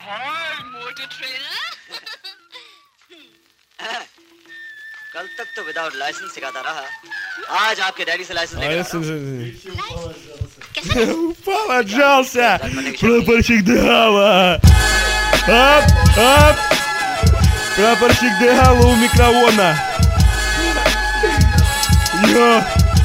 हाय motor trainer. कल तक तो विदाउट लाइसेंस सिखाता रहा, आज आपके डैडी से लाइसेंस लेकर Упал, отжался! Прапорщик Дегала! Оп, оп! Прапорщик Дегала у микрофона! Йо!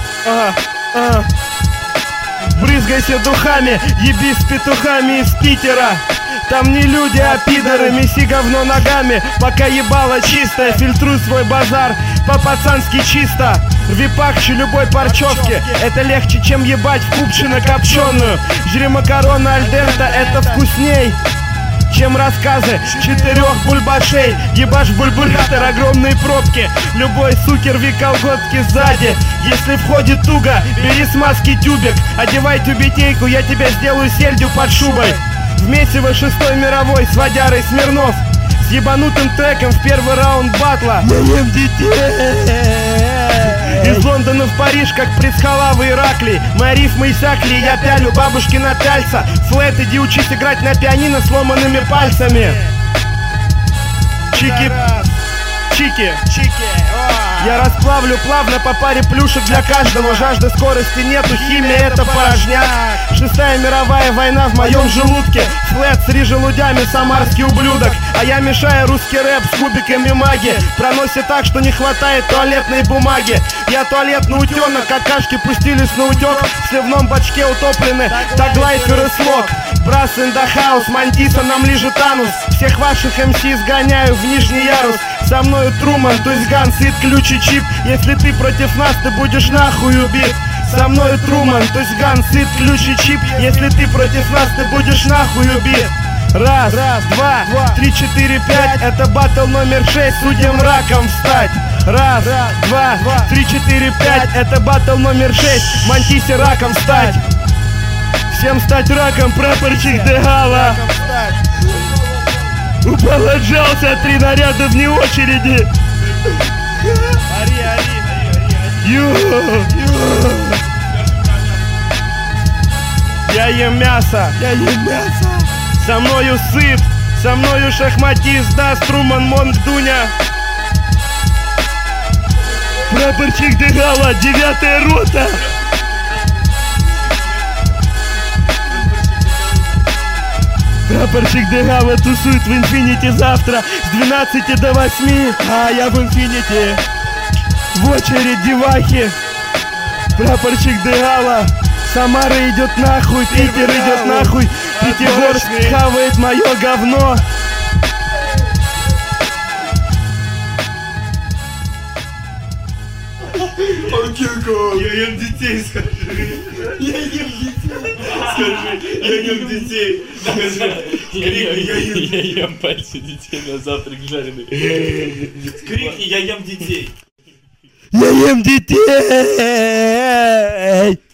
Брызгайся духами, еби с петухами из Питера. Там не люди, а пидоры, меси говно ногами. Пока ебало чистое, фильтруй свой базар по-пацански чисто. Рви пахчу любой парчевки, это легче, чем ебать в купчино копченую. Жри макароны альдента, это вкусней, чем рассказы 4 бульбашей. Ебашь бульбулятор, огромные пробки. Любой суки рви колготки сзади. Если входит туго, бери смазки тюбик. Одевай тюбетейку, я тебя сделаю сельдью под шубой. В месиво 6-й мировой с водярой Смирнов, с ебанутым треком в первый раунд батла. Я ем детей. Из Лондона в Париж, как предсхалавы Ираклий. Мои рифмы иссякли, я пялю бабушки на пяльца. Флэт, иди учись играть на пианино сломанными пальцами. Чики, чики, чики. Я расплавлю плавно по паре плюшек для каждого. Жажды скорости нету, химия это порожняк. 6-я мировая война в моем желудке. Флэт с рижелудями, самарский ублюдок. А я мешаю русский рэп с кубиками маги. Проносит так, что не хватает туалетной бумаги. Я туалетный утенок, какашки пустились на утек. В сливном бачке утоплены таглайфер и слог. Брас in the house, Мантиса нам лижет анус. Всех ваших МС изгоняю в нижний ярус. Со мною Труман, то есть Ган, Сид, ключ и чип. Если ты против нас, ты будешь нахуй убит. Со мною Труман, то есть Ган, Сид, ключ и чип. Если ты против нас, ты будешь нахуй убит. Раз, два, 3, 4, 5. Это баттл номер 6, судьям раком встать. Раз, два, 3, 4, 5. Это баттл номер 6, Мантисе раком встать. Всем стать раком, прапорщик Дегала. Упал, отжался, 3 наряда вне очереди. Я ем мясо, со мною сыт, со мною шахматист, да, Труман, Монг, Дуня. Прапорщик Дегала, 9-я рота. Прапорщик Дегала тусует в Инфинити завтра с 12 до 8. А я в Инфинити. В очередь девахи. Прапорщик Дегала. Самара идет нахуй, Питер идет нахуй. Пятигорск хавает мое говно. Я ем детей, скажи. Я ем детей. Скажи, я ем детей. Скажи, я ем пальцы детей на завтрак жареный. Крикни, я ем детей. Я ем детей.